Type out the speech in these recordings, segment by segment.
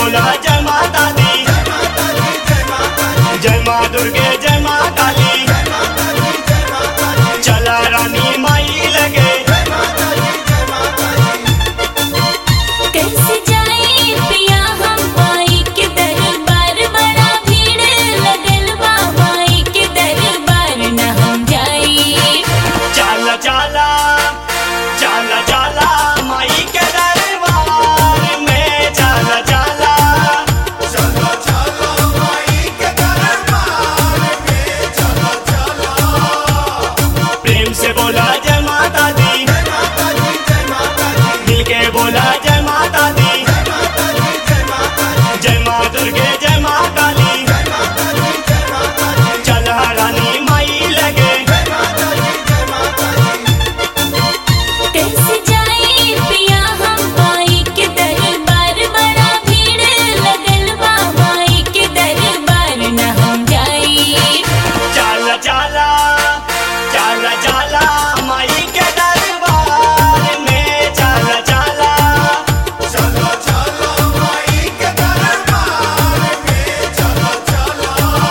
बोला जय माता दी, जय माँ दुर्गे जय माँ काली, चला रानी माई लगे। कैसे जाए पिया हम माई के दरबार, बड़ा भीड़ लगल बा माई के दरबार, न हम जाई। चला चला चला चला माई के दरबार में, चला चला चला चला माई के दरबार में, चला चला। प्रेम से बोला जय माता दी, दिल के बोला जय माता दी, जय माँ दुर्गे जय माँ काली, चला रानी माई लगे। कैसे जाए पिया हम माई के दरबार, बड़ा भीड़ लगल बा माई के दरबार, न हम जाई। चला चला चला चला माई के दरबार में, चला चला चला चला माई के दरबार में, चला चला।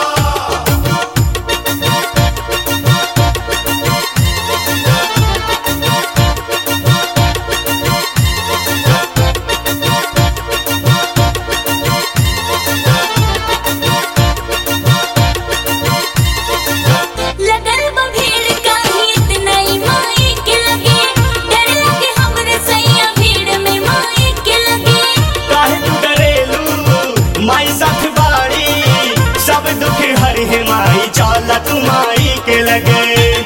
लगल बा भीड़ काहे इतना ही माई के लगे, डर लगे हमरे सैया भीड़ में माई के लगे। काहे तू डरेलू माई साथ बाड़ी, सब दुख हरि है माई, चला तू माई के लगे।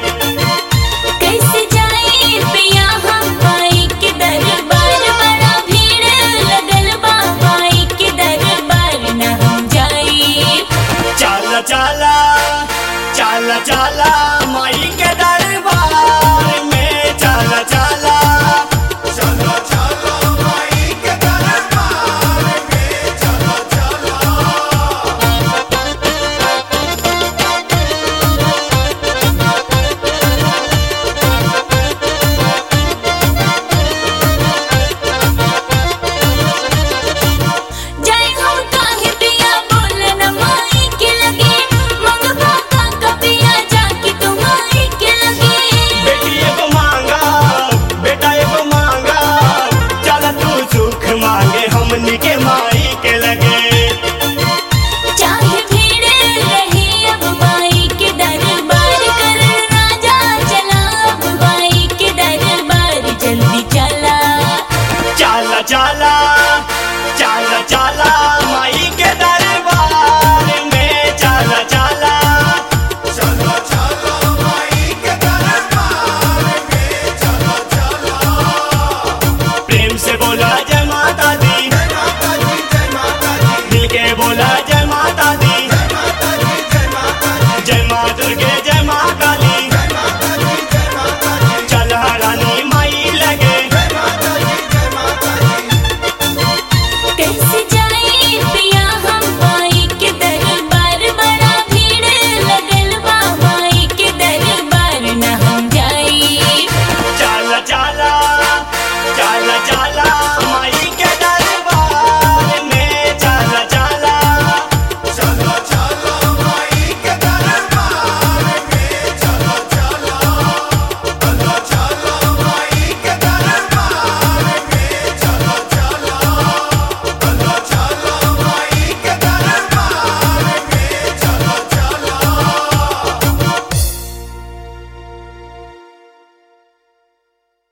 कैसे जाए पिया हम माई के दरबार, बड़ा भीड़ लगल बा माई के दरबार, न हम जाई। चला चला चला चला